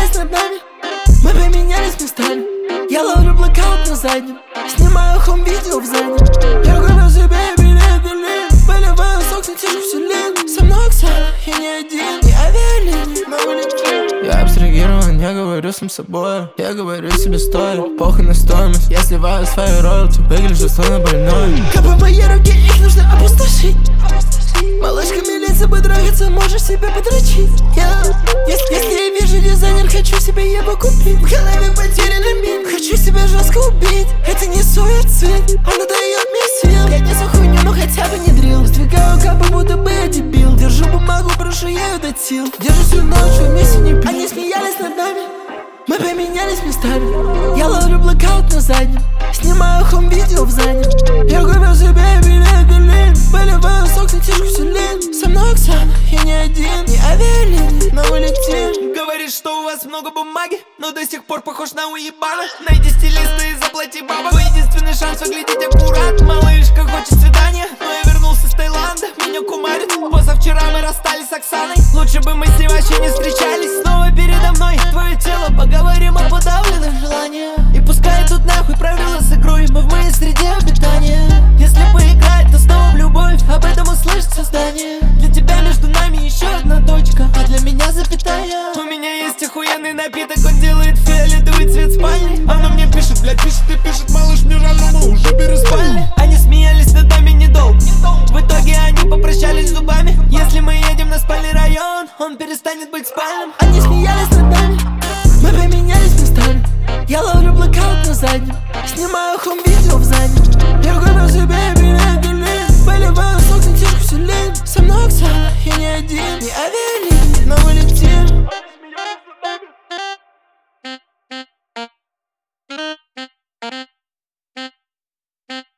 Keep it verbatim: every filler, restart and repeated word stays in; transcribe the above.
смеялись над нами, мы поменялись местами. Я ловлю блокаут на заднем, снимаю хом-видео в заднем. Я говорю себе, билет, билет, поливаю сок, не тяжу вселен. Со мной Оксана, я не один, не авиалиния, но улетим. Я абстрагирован, я говорю сам собой, я говорю себе стоя, похуй на стоимость. Я сливаю свои роялти, выгляжу словно больной. Капы мои руки, их нужно опустошить. Малышка милиция бы трогаться, можешь себе подрочить. Я, если, если я вижу дизайнер, хочу себе его купить. В голове потерян мин, хочу себя жестко убить. Это не суицид, она дает мне сил. Я несу хуйню, но хотя бы не дрил. Сдвигаю капы, будто бы я дебил. Держу бумагу, прошу, я ее дать сил. Держу всю ночь, вместе не пил. Они смеялись над нами, мы поменялись местами. Я ловлю блокаут на заднем, снимаю хом-видео в заднем. Я говорю себе, билет, билет, поливаю сок, не тяжу вселен. Со мной Оксана, я не один, не авиалиния, но улетим. Говоришь, что у вас много бумаги, но до сих пор похож на уебана. Найди стилиста и заплати бабок. Твой единственный шанс выглядеть аккурат. Малышка хочет свидания, но я вернулся с Таиланда. Меня кумарит, позавчера мы расстались с Оксаной. Лучше бы мы с ней вообще не встречались. Снова передо мной твое тело, поговорим о подавленных желаниях. И пускай тут нахуй правила с игрой, мы в моей среде обитания. Если поиграть, то снова в любовь, об этом услышит создание. Для тебя между нами еще одна точка, а для меня запятая. У меня есть охуенный напиток, он делает фиолетовый цвет спальни. Она мне пишет, блядь, пишет и пишет, малыш, мне жаль, но мы уже переспали. Они смеялись над нами недолго, в итоге они попрощались зубами. Если мы едем на спальный район, он перестанет быть спальным. Они смеялись над нами, мы поменялись местами. Я ловлю блокаут на заднем, снимаю хом-видео в заднем. Я говорю себе, билет, билет, поливаю сок, не тяжу вселен. Со мной Оксана, я не один, не авиалиния.